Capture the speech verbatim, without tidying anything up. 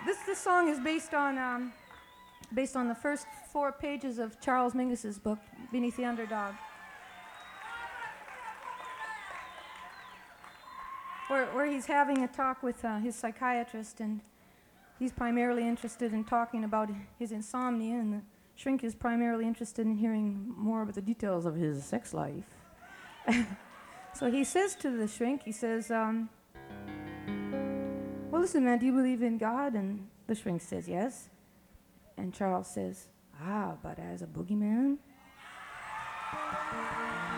this this song is based on um, based on the first four pages of Charles Mingus's book, Beneath the Underdog, where where he's having a talk with uh, his psychiatrist, and he's primarily interested in talking about his insomnia, and the shrink is primarily interested in hearing more about the details of his sex life. So he says to the shrink, he says, um, well, listen, man, do you believe in God? And the shrink says, yes. And Charles says, ah, but as a boogeyman?